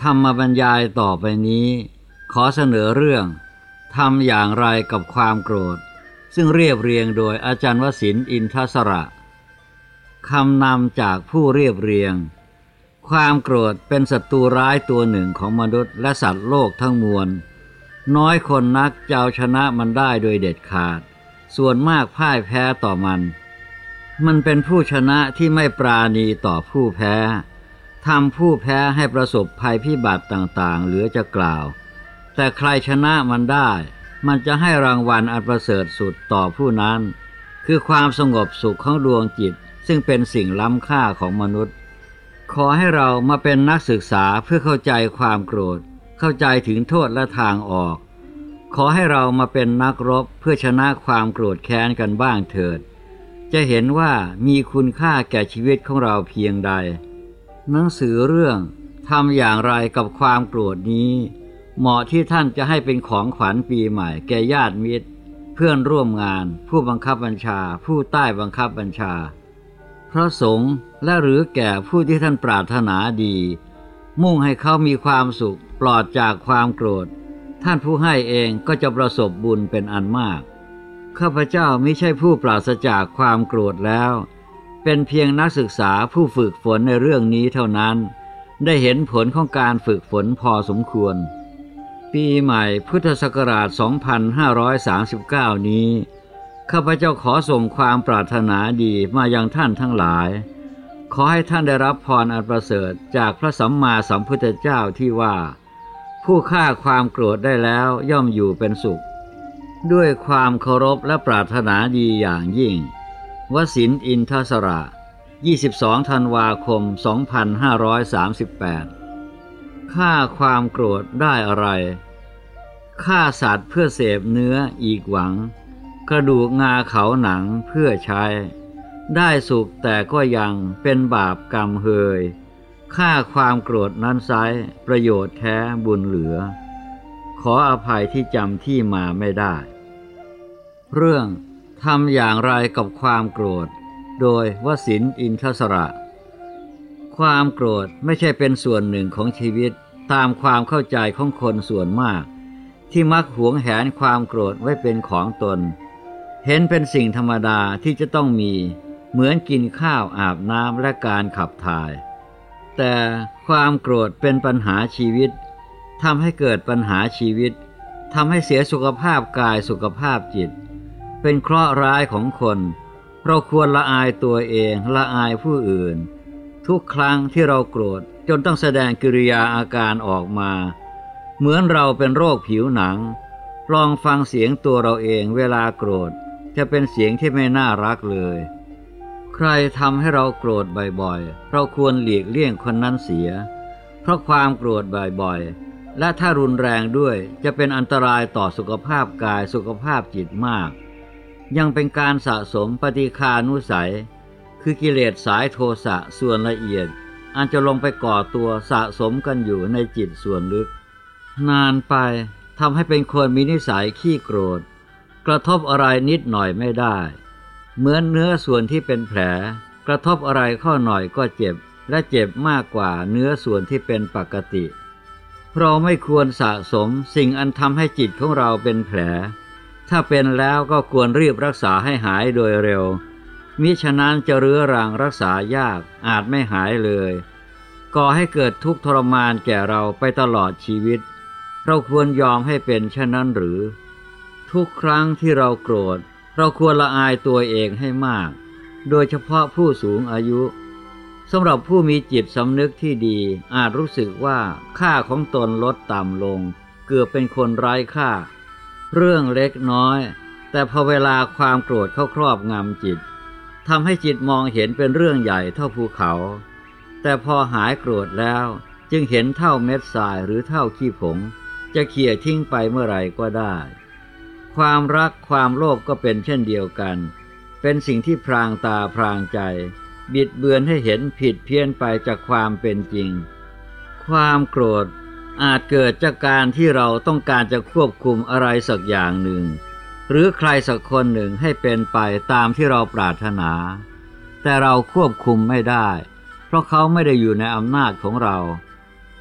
ธรรมบรรยายต่อไปนี้ขอเสนอเรื่องทำอย่างไรกับความโกรธซึ่งเรียบเรียงโดยอาจารย์วสินทร์อินทสระคำนำจากผู้เรียบเรียงความโกรธเป็นศัตรูร้ายตัวหนึ่งของมนุษย์และสัตว์โลกทั้งมวลน้อยคนนักจะเอาชนะมันได้โดยเด็ดขาดส่วนมากพ่ายแพ้ต่อมันเป็นผู้ชนะที่ไม่ปราณีต่อผู้แพ้ทำผู้แพ้ให้ประสบภัยพิบัติต่างๆเหลือจะกล่าวแต่ใครชนะมันได้มันจะให้รางวัลอันประเสริฐสุดต่อผู้นั้นคือความสงบสุขของดวงจิตซึ่งเป็นสิ่งล้ำค่าของมนุษย์ขอให้เรามาเป็นนักศึกษาเพื่อเข้าใจความโกรธเข้าใจถึงโทษและทางออกขอให้เรามาเป็นนักรบเพื่อชนะความโกรธแค้นกันบ้างเถิดจะเห็นว่ามีคุณค่าแก่ชีวิตของเราเพียงใดหนังสือเรื่องทำอย่างไรกับความโกรธนี้เหมาะที่ท่านจะให้เป็นของขวัญปีใหม่แก่ญาติมิตรเพื่อนร่วมงานผู้บังคับบัญชาผู้ใต้บังคับบัญชาพระสงฆ์และหรือแก่ผู้ที่ท่านปรารถนาดีมุ่งให้เขามีความสุขปลอดจากความโกรธท่านผู้ให้เองก็จะประสบบุญเป็นอันมากข้าพเจ้าไม่ใช่ผู้ปราศจากความโกรธแล้วเป็นเพียงนักศึกษาผู้ฝึกฝนในเรื่องนี้เท่านั้นได้เห็นผลของการฝึกฝนพอสมควรปีใหม่พุทธศักราช 2539 นี้ข้าพเจ้าขอส่งความปรารถนาดีมายังท่านทั้งหลายขอให้ท่านได้รับพรอันประเสริฐจากพระสัมมาสัมพุทธเจ้าที่ว่าผู้ฆ่าความโกรธได้แล้วย่อมอยู่เป็นสุขด้วยความเคารพและปรารถนาดีอย่างยิ่งวสินทร์อินทสระ 22 ธันวาคม 2538 ฆ่าความโกรธได้อะไรฆ่าสัตว์เพื่อเสพเนื้ออีกหวังกระดูกงาเขาหนังเพื่อใช้ได้สุขแต่ก็ยังเป็นบาปกรรมเฮยฆ่าความโกรธนั้นไซร้ประโยชน์แท้บุญเหลือขออภัยที่จำที่มาไม่ได้เรื่องทำอย่างไรกับความโกรธโดยวสินทร์อินทสระความโกรธไม่ใช่เป็นส่วนหนึ่งของชีวิตตามความเข้าใจของคนส่วนมากที่มักหวงแหนความโกรธไว้เป็นของตนเห็นเป็นสิ่งธรรมดาที่จะต้องมีเหมือนกินข้าวอาบน้ำและการขับถ่ายแต่ความโกรธเป็นปัญหาชีวิตทำให้เกิดปัญหาชีวิตทำให้เสียสุขภาพกายสุขภาพจิตเป็นเคราะห์ร้ายของคนเราควรละอายตัวเองละอายผู้อื่นทุกครั้งที่เราโกรธจนต้องแสดงกิริยาอาการออกมาเหมือนเราเป็นโรคผิวหนังลองฟังเสียงตัวเราเองเวลาโกรธจะเป็นเสียงที่ไม่น่ารักเลยใครทำให้เราโกรธบ่อยๆเราควรหลีกเลี่ยงคนนั้นเสียเพราะความโกรธบ่อยๆและถ้ารุนแรงด้วยจะเป็นอันตรายต่อสุขภาพกายสุขภาพจิตมากยังเป็นการสะสมปฏิฆานุสัยคือกิเลสสายโทสะส่วนละเอียดอันจะลงไปก่อตัวสะสมกันอยู่ในจิตส่วนลึกนานไปทำให้เป็นคนมีนิสัยขี้โกรธกระทบอะไรนิดหน่อยไม่ได้เหมือนเนื้อส่วนที่เป็นแผลกระทบอะไรเข้าหน่อยก็เจ็บและเจ็บมากกว่าเนื้อส่วนที่เป็นปกติเราไม่ควรสะสมสิ่งอันทำให้จิตของเราเป็นแผลถ้าเป็นแล้วก็ควรรีบรักษาให้หายโดยเร็วมิฉะนั้นจะเรื้อรังรักษายากอาจไม่หายเลยก่อให้เกิดทุกข์ทรมานแก่เราไปตลอดชีวิตเราควรยอมให้เป็นเช่นนั้นหรือทุกครั้งที่เราโกรธเราควรละอายตัวเองให้มากโดยเฉพาะผู้สูงอายุสำหรับผู้มีจิตสำนึกที่ดีอาจรู้สึกว่าค่าของตนลดต่ำลงเกือบเป็นคนไร้ค่าเรื่องเล็กน้อยแต่พอเวลาความโกรธเข้าครอบงำจิตทำให้จิตมองเห็นเป็นเรื่องใหญ่เท่าภูเขาแต่พอหายโกรธแล้วจึงเห็นเท่าเม็ดทรายหรือเท่าขี้ผงจะเขี่ยทิ้งไปเมื่อไหร่ก็ได้ความรักความโลภก็เป็นเช่นเดียวกันเป็นสิ่งที่พรางตาพรางใจบิดเบือนให้เห็นผิดเพี้ยนไปจากความเป็นจริงความโกรธอาจเกิดจากการที่เราต้องการจะควบคุมอะไรสักอย่างหนึ่งหรือใครสักคนหนึ่งให้เป็นไปตามที่เราปรารถนาแต่เราควบคุมไม่ได้เพราะเขาไม่ได้อยู่ในอำนาจของเรา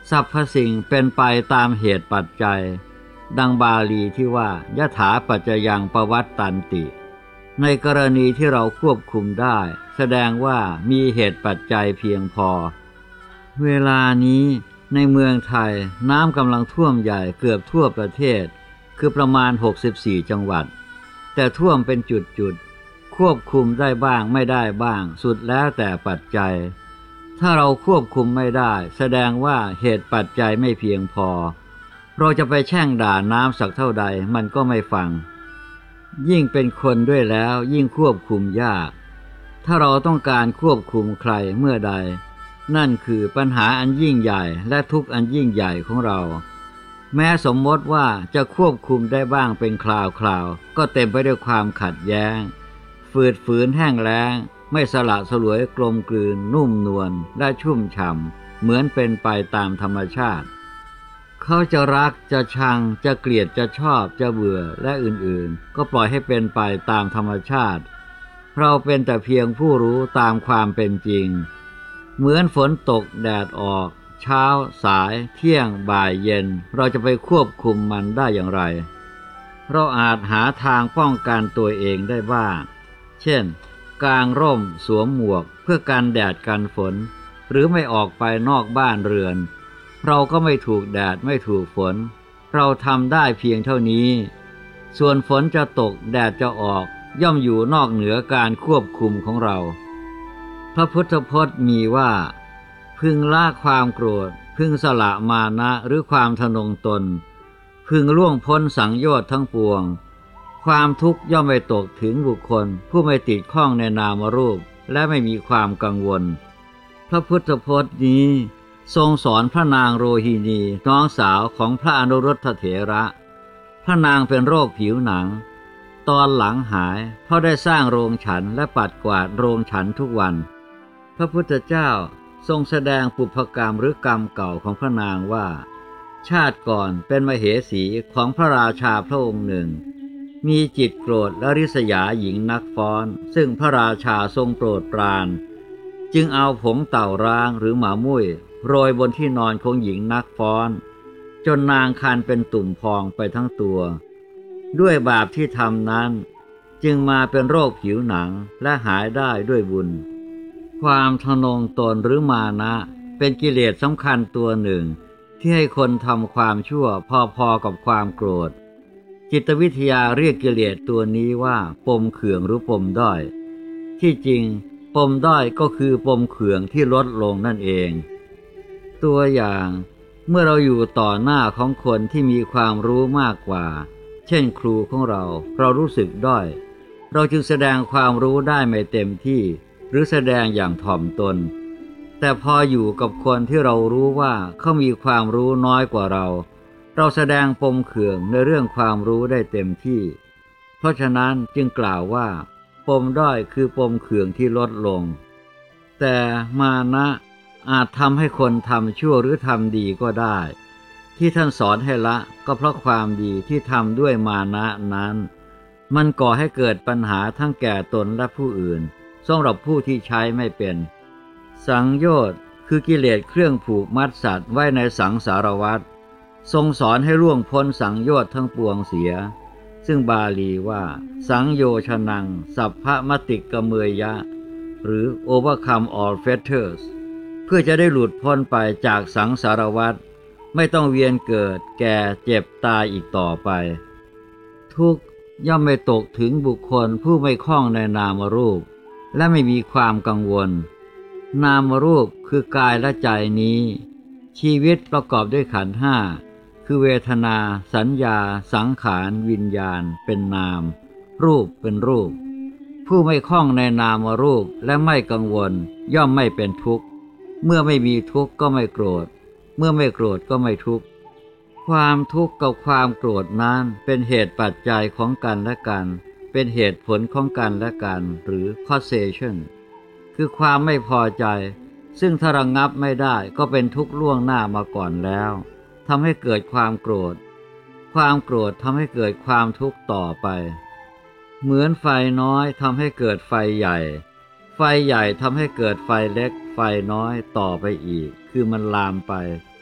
สรรพสิ่งเป็นไปตามเหตุปัจจัยดังบาลีที่ว่ายถาปัจจยังปวัตตันติในกรณีที่เราควบคุมได้แสดงว่ามีเหตุปัจจัยเพียงพอเวลานี้ในเมืองไทยน้ำกำลังท่วมใหญ่เกือบทั่วประเทศคือประมาณ64จังหวัดแต่ท่วมเป็นจุดๆควบคุมได้บ้างไม่ได้บ้างสุดแล้วแต่ปัจจัยถ้าเราควบคุมไม่ได้แสดงว่าเหตุปัจจัยไม่เพียงพอเราจะไปแช่งด่าน้ำสักเท่าใดมันก็ไม่ฟังยิ่งเป็นคนด้วยแล้วยิ่งควบคุมยากถ้าเราต้องการควบคุมใครเมื่อใดนั่นคือปัญหาอันยิ่งใหญ่และทุกข์อันยิ่งใหญ่ของเราแม้สมมติว่าจะควบคุมได้บ้างเป็นคราวๆก็เต็มไปด้วยความขัดแย้งฝืดฝืนแห้งแล้งไม่สละสลวยกลมกลืนนุ่มนวลและชุ่มฉ่ำเหมือนเป็นไปตามธรรมชาติเขาจะรักจะชังจะเกลียดจะชอบจะเบื่อและอื่นๆก็ปล่อยให้เป็นไปตามธรรมชาติเราเป็นแต่เพียงผู้รู้ตามความเป็นจริงเหมือนฝนตกแดดออกเช้าสายเที่ยงบ่ายเย็นเราจะไปควบคุมมันได้อย่างไรเราอาจหาทางป้องกันตัวเองได้บ้างเช่นกางร่มสวมหมวกเพื่อกันแดดกันฝนหรือไม่ออกไปนอกบ้านเรือนเราก็ไม่ถูกแดดไม่ถูกฝนเราทำได้เพียงเท่านี้ส่วนฝนจะตกแดดจะออกย่อมอยู่นอกเหนือการควบคุมของเราพระพุทธพจน์มีว่าพึงละความโกรธพึงสละมานะหรือความทะนงตนพึงล่วงพ้นสังโยชน์ทั้งปวงความทุกข์ย่อมไม่ตกถึงบุคคลผู้ไม่ติดข้องในนามรูปและไม่มีความกังวลพระพุทธพจน์นี้ทรงสอนพระนางโรหินีน้องสาวของพระอนุรุทธเถระพระนางเป็นโรคผิวหนังตอนหลังหายเพราะได้สร้างโรงฉันและปัดกวาดโรงฉันทุกวันพระพุทธเจ้าทรงแสดงปุพกรรมหรือกรรมเก่าของพระนางว่าชาติก่อนเป็นมเหสีของพระราชาพระองค์หนึ่งมีจิตโกรธและริษยาหญิงนักฟ้อนซึ่งพระราชาทรงโปรดปรานจึงเอาผงเต่าร้างหรือหมามุ้ยโรยบนที่นอนของหญิงนักฟ้อนจนนางคันเป็นตุ่มพองไปทั้งตัวด้วยบาปที่ทำนั้นจึงมาเป็นโรคผิวหนังและหายได้ด้วยบุญความทะนงตนหรือมานะเป็นกิเลสสำคัญตัวหนึ่งที่ให้คนทำความชั่วพอๆกับความโกรธจิตวิทยาเรียกกิเลสตัวนี้ว่าปมเขื่องหรือปมด้อยที่จริงปมด้อยก็คือปมเขื่องที่ลดลงนั่นเองตัวอย่างเมื่อเราอยู่ต่อหน้าของคนที่มีความรู้มากกว่าเช่นครูของเรารู้สึกด้อยเราจึงแสดงความรู้ได้ไม่เต็มที่หรือแสดงอย่างถ่อมตนแต่พออยู่กับคนที่เรารู้ว่าเขามีความรู้น้อยกว่าเราแสดงปมเขื่องในเรื่องความรู้ได้เต็มที่เพราะฉะนั้นจึงกล่าวว่าปมด้อยคือปมเขื่องที่ลดลงแต่มานะอาจทำให้คนทำชั่วหรือทำดีก็ได้ที่ท่านสอนให้ละก็เพราะความดีที่ทำด้วยมานะนั้นมันก่อให้เกิดปัญหาทั้งแก่ตนและผู้อื่นสำหรับผู้ที่ใช้ไม่เป็นสังโยชน์คือกิเลสเครื่องผูกมัดสัตว์ไว้ในสังสารวัฏทรงสอนให้ล่วงพ้นสังโยชน์ทั้งปวงเสียซึ่งบาลีว่าสังโยชนังสัพพมติกเมยยะหรือ overcome all fetters เพื่อจะได้หลุดพ้นไปจากสังสารวัฏไม่ต้องเวียนเกิดแก่เจ็บตายอีกต่อไปทุกข์ย่อมไม่ตกถึงบุคคลผู้ไม่คล้องในนามรูปและไม่มีความกังวลนามรูปคือกายและใจนี้ชีวิตประกอบด้วยขันธ์ห้าคือเวทนาสัญญาสังขารวิญญาณเป็นนามรูปเป็นรูปผู้ไม่คล้องในนามรูปและไม่กังวลย่อมไม่เป็นทุกข์เมื่อไม่มีทุกข์ก็ไม่โกรธเมื่อไม่โกรธก็ไม่ทุกข์ความทุกข์กับความโกรธนั้นเป็นเหตุปัจจัยของกันและกันเป็นเหตุผลของกันและกันหรือ causation คือความไม่พอใจซึ่งถ้าระงับไม่ได้ก็เป็นทุกข์ล่วงหน้ามาก่อนแล้วทำให้เกิดความโกรธความโกรธทำให้เกิดความทุกข์ต่อไปเหมือนไฟน้อยทำให้เกิดไฟใหญ่ไฟใหญ่ทำให้เกิดไฟเล็กไฟน้อยต่อไปอีกคือมันลามไป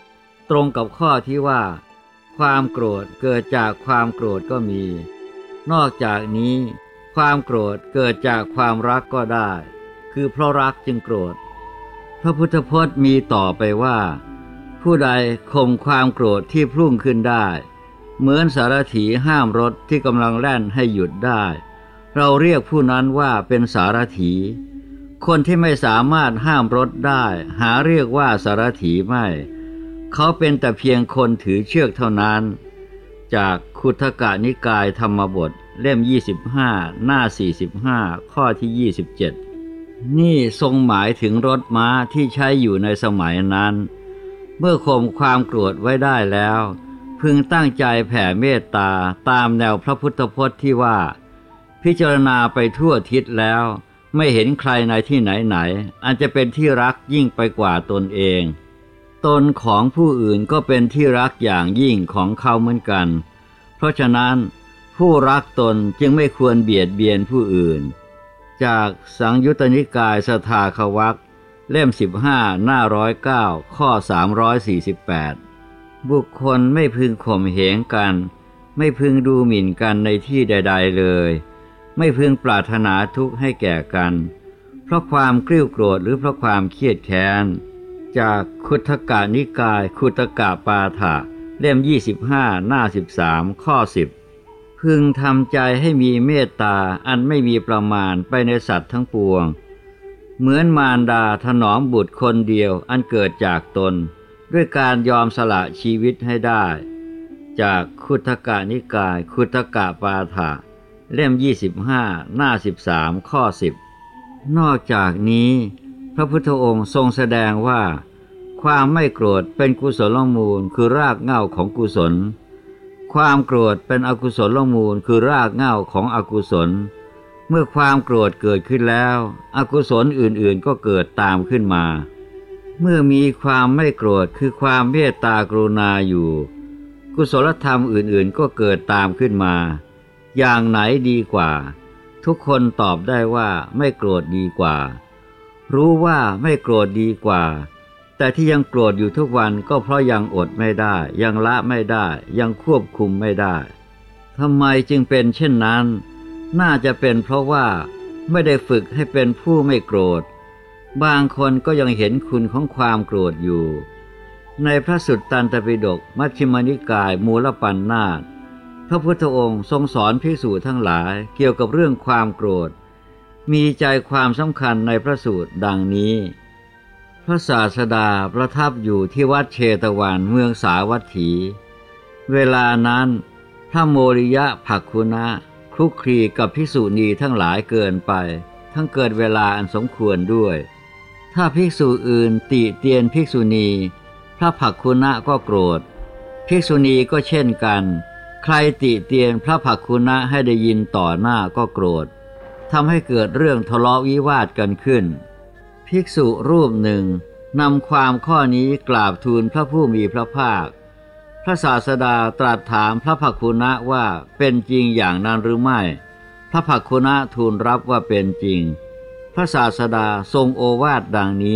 ตรงกับข้อที่ว่าความโกรธเกิดจากความโกรธก็มีนอกจากนี้ความโกรธเกิดจากความรักก็ได้คือเพราะรักจึงโกรธพระพุทธพจน์มีต่อไปว่าผู้ใดข่มความโกรธที่พุ่งขึ้นได้เหมือนสารถีห้ามรถที่กำลังแล่นให้หยุดได้เราเรียกผู้นั้นว่าเป็นสารถีคนที่ไม่สามารถห้ามรถได้หาเรียกว่าสารถีไม่เขาเป็นแต่เพียงคนถือเชือกเท่านั้นจากคุทกนิกายธรรมบทเล่ม25หน้า45ข้อที่27นี่ทรงหมายถึงรถม้าที่ใช้อยู่ในสมัยนั้นเมื่อข่มความโกรธไว้ได้แล้วพึงตั้งใจแผ่เมตตาตามแนวพระพุทธพจน์ที่ว่าพิจารณาไปทั่วทิศแล้วไม่เห็นใครในที่ไหนอันจะเป็นที่รักยิ่งไปกว่าตนเองตนของผู้อื่นก็เป็นที่รักอย่างยิ่งของเขาเหมือนกันเพราะฉะนั้นผู้รักตนจึงไม่ควรเบียดเบียนผู้อื่นจากสังยุตตนิกายสทาควักเล่ม15หน้า109ข้อ348บุคคลไม่พึงข่มเหงกันไม่พึงดูหมิ่นกันในที่ใดๆเลยไม่พึงปรารถนาทุกข์ให้แก่กันเพราะความกริ้วโกรธหรือเพราะความเครียดแค้นจากคุทกนิกายคุตกปาฐะเล่ม25หน้า13ข้อ10พึงทำใจให้มีเมตตาอันไม่มีประมาณไปในสัตว์ทั้งปวงเหมือนมารดาถนอมบุตรคนเดียวอันเกิดจากตนด้วยการยอมสละชีวิตให้ได้จากคุทกนิกายคุตกปาฐะเล่ม25หน้า13ข้อ10นอกจากนี้พระพุทธองค์ทรงแสดงว่าความไม่โกรธเป็นกุศลมูลคือรากเหง้าของกุศลความโกรธเป็นอกุศลมูลคือรากเหง้าของอกุศลเมื่อความโกรธเกิดขึ้นแล้วอกุศลอื่นๆก็เกิดตามขึ้นมาเมื่อมีความไม่โกรธคือความเมตตากรุณาอยู่กุศลธรรมอื่นๆก็เกิดตามขึ้นมาอย่างไหนดีกว่าทุกคนตอบได้ว่าไม่โกรธดีกว่ารู้ว่าไม่โกรธดีกว่าแต่ที่ยังโกรธอยู่ทุกวันก็เพราะยังอดไม่ได้ยังละไม่ได้ยังควบคุมไม่ได้ทำไมจึงเป็นเช่นนั้นน่าจะเป็นเพราะว่าไม่ได้ฝึกให้เป็นผู้ไม่โกรธบางคนก็ยังเห็นคุณของความโกรธอยู่ในพระสุตตันตปิฎกมัชฌิมนิกายมูลปัณณาสพระพุทธองค์ทรงสอนภิกษุทั้งหลายเกี่ยวกับเรื่องความโกรธมีใจความสำคัญในพระสูตรดังนี้พระศาสดาประทับอยู่ที่วัดเชตวันเมืองสาวัตถีเวลานั้นพระโมริยะภักขุนะคลุกคลีกับภิกษุณีทั้งหลายเกินไปทั้งเกิดเวลาอันสมควรด้วยถ้าภิกษุอื่นติเตียนภิกษุณีพระภักขุนะก็โกรธภิกษุณีก็เช่นกันใครติเตียนพระภักขุนะให้ได้ยินต่อหน้าก็โกรธทำให้เกิดเรื่องทะเลาะวิวาทกันขึ้นภิกษุรูปหนึ่งนำความข้อนี้กราบทูลพระผู้มีพระภาคพระศาสดาตรัสถามพระภักขุนะว่าเป็นจริงอย่างนั้นหรือไม่พระภักขุนะทูลรับว่าเป็นจริงพระศาสดาทรงโอวาทดังนี้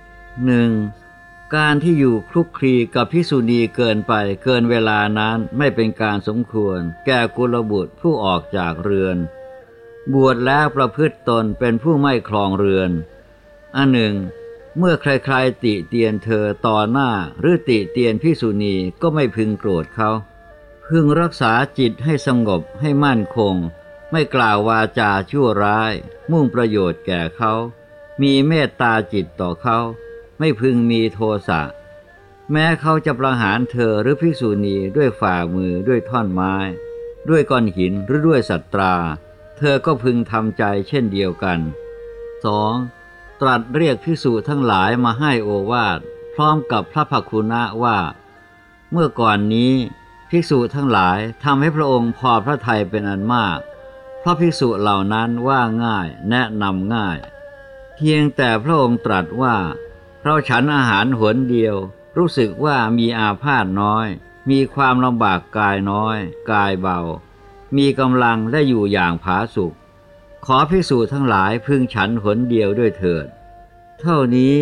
1. การที่อยู่คลุกคลีกับภิกษุณีเกินไปเกินเวลานั้นไม่เป็นการสมควรแก่กุลบุตรผู้ออกจากเรือนบวชแล้วประพฤติตนเป็นผู้ไม่ครองเรือนอันหนึ่งเมื่อใครๆติเตียนเธอต่อหน้าหรือติเตียนภิกษุณีก็ไม่พึงโกรธเขาพึงรักษาจิตให้สงบให้มั่นคงไม่กล่าววาจาชั่วร้ายมุ่งประโยชน์แก่เขามีเมตตาจิตต่อเขาไม่พึงมีโทสะแม้เขาจะประหารเธอหรือภิกษุณีด้วยฝ่ามือด้วยท่อนไม้ด้วยก้อนหินหรือด้วยสัตราเธอก็พึงทำใจเช่นเดียวกัน 2. ตรัสเรียกภิกษุทั้งหลายมาให้โอวาทพร้อมกับพระภักขุนะว่าเมื่อก่อนนี้ภิกษุทั้งหลายทำให้พระองค์พอพระทัยเป็นอันมากเพราะภิกษุเหล่านั้นว่าง่ายแนะนำง่ายเพียงแต่พระองค์ตรัสว่าเราฉันอาหารหนเดียวรู้สึกว่ามีอาพาธน้อยมีความลำบากกายน้อยกายเบามีกำลังได้อยู่อย่างผาสุกขอภิกษุทั้งหลายพึงฉันหนเดียวด้วยเถิดเท่านี้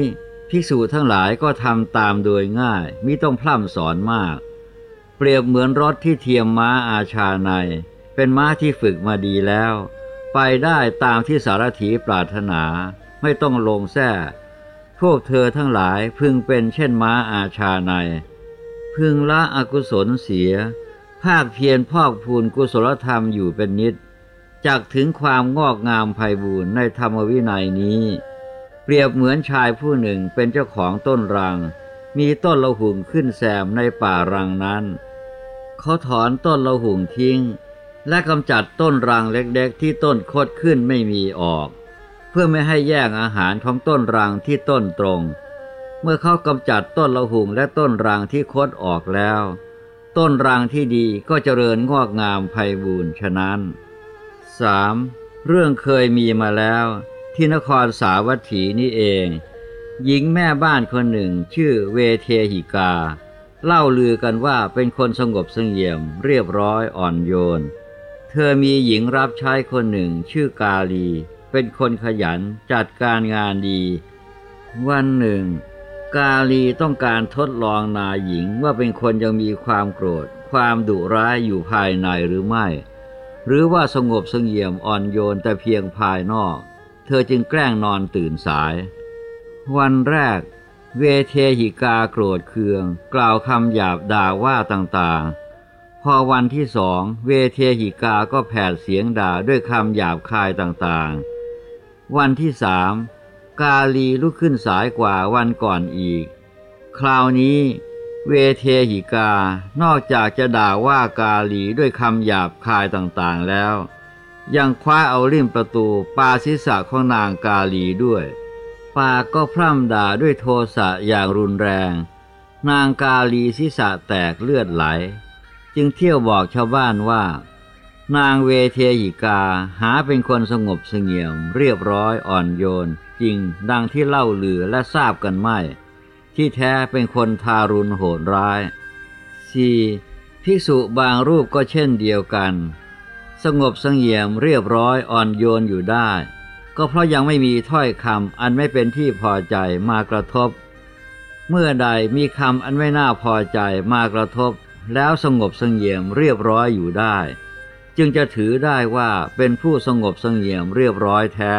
ภิกษุทั้งหลายก็ทำตามโดยง่ายมิต้องพร่ำสอนมากเปรียบเหมือนรถที่เทียมม้าอาชาในเป็นม้าที่ฝึกมาดีแล้วไปได้ตามที่สารถีปรารถนาไม่ต้องลงแท้พวกเธอทั้งหลายพึงเป็นเช่นม้าอาชาในพึงละอกุศลเสียภาคเพียรพอกพูนกุศลธรรมอยู่เป็นนิจจักถึงความงอกงามไพบูรณ์ในธรรมวินัยนี้เปรียบเหมือนชายผู้หนึ่งเป็นเจ้าของต้นรังมีต้นละหุ่งขึ้นแซมในป่ารังนั้นเขาถอนต้นละหุ่งทิ้งและกำจัดต้นรังเล็กๆที่ต้นคดขึ้นไม่มีออกเพื่อไม่ให้แย่งอาหารของต้นรังที่ต้นตรงเมื่อเขากำจัดต้นละหุ่งและต้นรังที่คดออกแล้วต้นรังที่ดีก็เจริญงอกงามไพบูรณ์ฉะนั้น 3. เรื่องเคยมีมาแล้วที่นครสาวัตถีนี่เองหญิงแม่บ้านคนหนึ่งชื่อเวเทหิกาเล่าลือกันว่าเป็นคนสงบเสงี่ยมเรียบร้อยอ่อนโยนเธอมีหญิงรับใช้คนหนึ่งชื่อกาลีเป็นคนขยันจัดการงานดีวันหนึ่งกาลีต้องการทดลองนายหญิงว่าเป็นคนยังมีความโกรธความดุร้ายอยู่ภายในหรือไม่หรือว่าสงบเสงี่ยมอ่อนโยนแต่เพียงภายนอกเธอจึงแกล้งนอนตื่นสายวันแรกเวเทหิกาโกรธเคืองกล่าวคำหยาบด่าว่าต่างๆพอวันที่สองเวเทหิกาก็แผดเสียงด่าด้วยคำหยาบคายต่างๆวันที่สามกาลีลุกขึ้นสายกว่าวันก่อนอีกคราวนี้เวเทหิกานอกจากจะด่าว่ากาลีด้วยคำหยาบคายต่างๆแล้วยังคว้าเอาลิ่มประตูปาศีรษะของนางกาลีด้วยปากก็พร่ำด่าด้วยโทสะอย่างรุนแรงนางกาลีศีรษะแตกเลือดไหลจึงเที่ยวบอกชาวบ้านว่านางเวเทหิกาหาเป็นคนสงบเสงี่ยมเรียบร้อยอ่อนโยนจริงดังที่เล่าลือและทราบกันไม่ที่แท้เป็นคนทารุณโหดร้าย 4. ภิกษุบางรูปก็เช่นเดียวกันสงบเสงี่ยมเรียบร้อยอ่อนโยนอยู่ได้ก็เพราะยังไม่มีถ้อยคำอันไม่เป็นที่พอใจมากระทบเมื่อใดมีคำอันไม่น่าพอใจมากระทบแล้วสงบเสงี่ยมเรียบร้อยอยู่ได้จึงจะถือได้ว่าเป็นผู้สงบเสงี่ยมเรียบร้อยแท้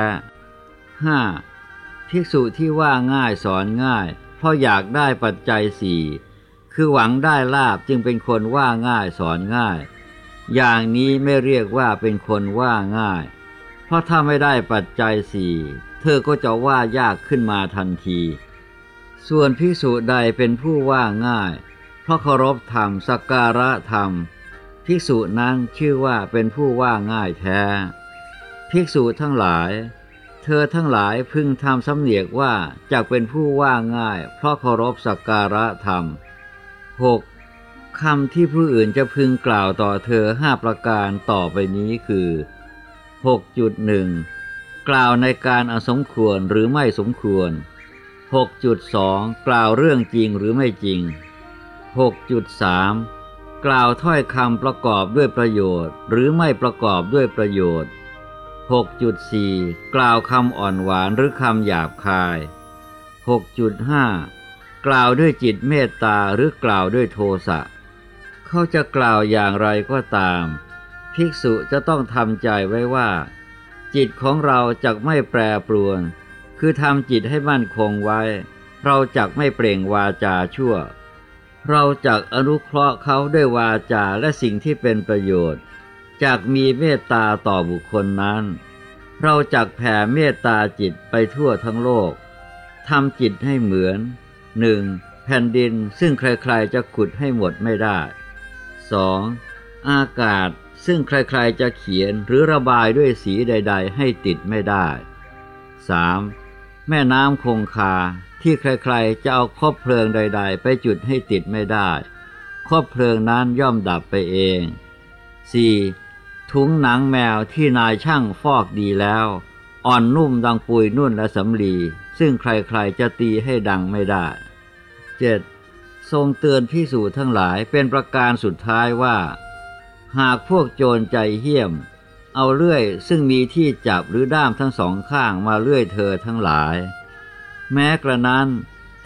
5. ภิกษุที่ว่าง่ายสอนง่ายเพราะอยากได้ปัจจัยสี่คือหวังได้ลาภจึงเป็นคนว่าง่ายสอนง่ายอย่างนี้ไม่เรียกว่าเป็นคนว่าง่ายเพราะถ้าไม่ได้ปัจจัยสี่เธอก็จะว่ายากขึ้นมาทันทีส่วนภิกษุใดเป็นผู้ว่าง่ายเพราะเคารพธรรมสักการะธรรมภิกษุนั้นชื่อว่าเป็นผู้ว่าง่ายแท้ภิกษุทั้งหลายเธอทั้งหลายพึงทำสำเนียกว่าจักเป็นผู้ว่าง่ายเพราะเคารพสักการะธรรม 6. คำที่ผู้อื่นจะพึงกล่าวต่อเธอ5ประการต่อไปนี้คือ 6.1 กล่าวในการอสมควรหรือไม่สมควร 6.2 กล่าวเรื่องจริงหรือไม่จริง 6.3 กล่าวถ้อยคำประกอบด้วยประโยชน์หรือไม่ประกอบด้วยประโยชน์ 6.4 กล่าวคำอ่อนหวานหรือคำหยาบคาย 6.5 กล่าวด้วยจิตเมตตาหรือกล่าวด้วยโทสะเขาจะกล่าวอย่างไรก็ตามภิกษุจะต้องทำใจไว้ว่าจิตของเราจักไม่แปรปรวนคือทำจิตให้มั่นคงไว้เราจักไม่เปล่งวาจาชั่วเราจักอนุเคราะห์เขาด้วยวาจาและสิ่งที่เป็นประโยชน์จักมีเมตตาต่อบุคคลนั้นเราจักแผ่เมตตาจิตไปทั่วทั้งโลกทำจิตให้เหมือน 1. แผ่นดินซึ่งใครๆจะขุดให้หมดไม่ได้ 2. อากาศซึ่งใครๆจะเขียนหรือระบายด้วยสีใดๆให้ติดไม่ได้ 3. แม่น้ำคงคาที่ใครๆจะเอาคบเพลิงใดๆไปจุดให้ติดไม่ได้คบเพลิงนั้นย่อมดับไปเอง 4. ถุงหนังแมวที่นายช่างฟอกดีแล้วอ่อนนุ่มดังปุยนุ่นและสำลีซึ่งใครๆจะตีให้ดังไม่ได้ 7. ทรงเตือนภิกษุทั้งหลายเป็นประการสุดท้ายว่าหากพวกโจรใจเหี้ยมเอาเลื่อยซึ่งมีที่จับหรือด้ามทั้งสองข้างมาเลื่อยเธอทั้งหลายแม้กระนั้น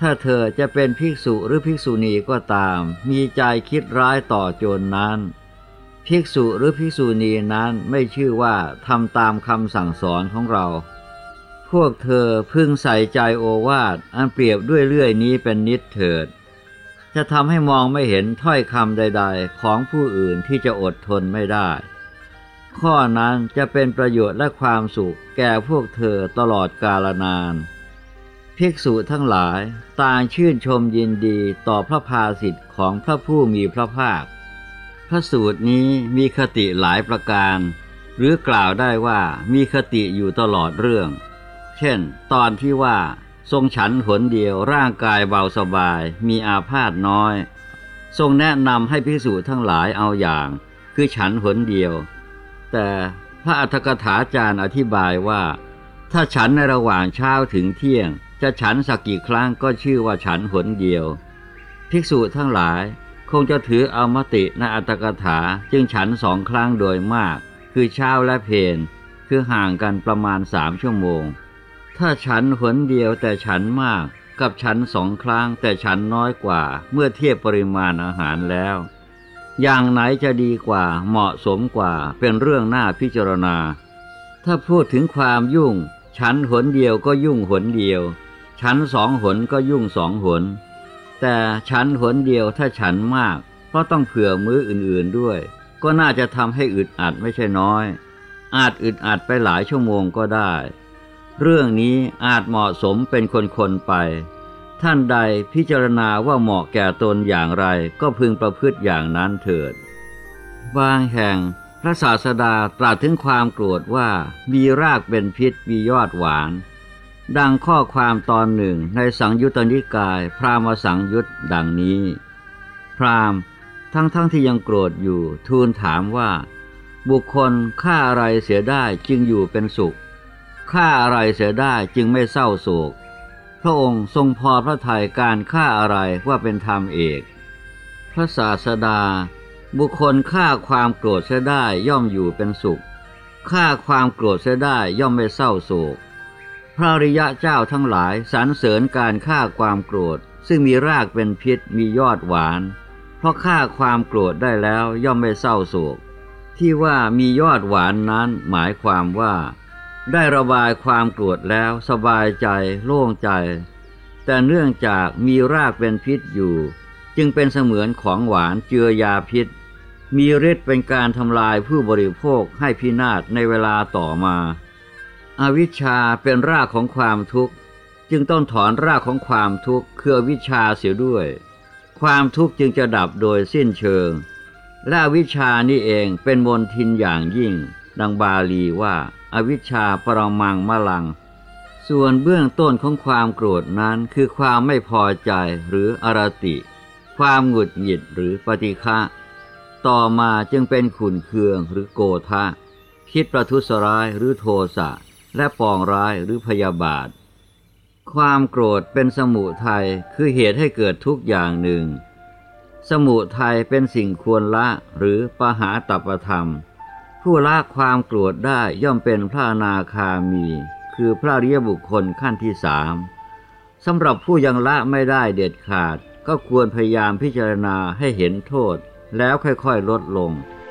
ถ้าเธอจะเป็นภิกษุหรือภิกษุณีก็ตามมีใจคิดร้ายต่อโจรนั้นภิกษุหรือภิกษุณีนั้นไม่ชื่อว่าทำตามคำสั่งสอนของเราพวกเธอพึงใส่ใจโอวาทอันเปรียบด้วยเลื่อยนี้เป็นนิจเถิดจะทำให้มองไม่เห็นถ้อยคำใดๆของผู้อื่นที่จะอดทนไม่ได้ข้อนั้นจะเป็นประโยชน์และความสุขแก่พวกเธอตลอดกาลนานภิกษุทั้งหลายต่างชื่นชมยินดีต่อพระภาสิทธิ์ของพระผู้มีพระภาคพระสูตรนี้มีคติหลายประการหรือกล่าวได้ว่ามีคติอยู่ตลอดเรื่องเช่นตอนที่ว่าทรงฉันหนเดียวร่างกายเบาสบายมีอาพาธน้อยทรงแนะนำให้ภิกษุทั้งหลายเอาอย่างคือฉันหนเดียวแต่พระอรรถกถาจารย์อธิบายว่าถ้าฉันในระหว่างเช้าถึงเที่ยงจะฉันสักกี่ครั้งก็ชื่อว่าฉันหนเดียวภิกษุทั้งหลายคงจะถือเอามติในอรรถกถาจึงฉัน2 ครั้งโดยมากคือเช้าและเพลคือห่างกันประมาณ3 ชั่วโมงถ้าฉันหนเดียวแต่ฉันมากกับฉัน2 ครั้งแต่ฉันน้อยกว่าเมื่อเทียบปริมาณอาหารแล้วอย่างไหนจะดีกว่าเหมาะสมกว่าเป็นเรื่องน่าพิจารณาถ้าพูดถึงความยุ่งฉันหนเดียวก็ยุ่งหนเดียวฉัน2 หนก็ยุ่ง2 หนแต่ฉันหนเดียวถ้าฉันมากเพราะต้องเผื่อมื้ออื่นๆด้วยก็น่าจะทำให้อึดอัดไม่ใช่น้อยอาจอึดอัดไปหลายชั่วโมงก็ได้เรื่องนี้อาจเหมาะสมเป็นคนๆไปท่านใดพิจารณาว่าเหมาะแก่ตนอย่างไรก็พึงประพฤติอย่างนั้นเถิดบางแห่งพระศาสดาตรัสถึงความโกรธว่ามีรากเป็นพิษมียอดหวานดังข้อความตอนหนึ่งในสังยุตตนิกายพราหมณ์สังยุตดังนี้พราหมณ์ทั้งที่ยังโกรธอยู่ทูลถามว่าบุคคลฆ่าอะไรเสียได้จึงอยู่เป็นสุขฆ่าอะไรเสียได้จึงไม่เศร้าโศกพระองค์ทรงพอพระทัยการฆ่าอะไรว่าเป็นธรรมเอกพระศาสดาบุคคลฆ่าความโกรธเสียได้ย่อมอยู่เป็นสุขฆ่าความโกรธเสียได้ย่อมไม่เศร้าโศกพระอริยะเจ้าทั้งหลายสรรเสริญการฆ่าความโกรธซึ่งมีรากเป็นพิษมียอดหวานเพราะฆ่าความโกรธได้แล้วย่อมไม่เศร้าโศกที่ว่ามียอดหวานนั้นหมายความว่าได้ระบายความโกรธแล้วสบายใจโล่งใจแต่เนื่องจากมีรากเป็นพิษอยู่จึงเป็นเสมือนของหวานเจือยาพิษมีฤทธิ์เป็นการทำลายผู้บริโภคให้พินาศในเวลาต่อมาอวิชชาเป็นรากของความทุกข์จึงต้องถอนรากของความทุกข์คืออวิชชาเสียด้วยความทุกข์จึงจะดับโดยสิ้นเชิงและอวิชชานี่เองเป็นมลทินอย่างยิ่งดังบาลีว่าอวิชชาปรมังมะลังส่วนเบื้องต้นของความโกรธนั้นคือความไม่พอใจหรืออรติความหงุดหงิดหรือปฏิฆะต่อมาจึงเป็นขุ่นเคืองหรือโกฏะคิดประทุษร้ายหรือโทสะและปองร้ายหรือพยาบาทความโกรธเป็นสมุทัยคือเหตุให้เกิดทุกข์อย่างหนึ่งสมุทัยเป็นสิ่งควรละหรือปหาตัปธรรมผู้ละความโกรธได้ย่อมเป็นพระอนาคามีคือพระอริยบุคคลขั้นที่3สำหรับผู้ยังละไม่ได้เด็ดขาดก็ควรพยายามพิจารณาให้เห็นโทษแล้วค่อยๆลดลง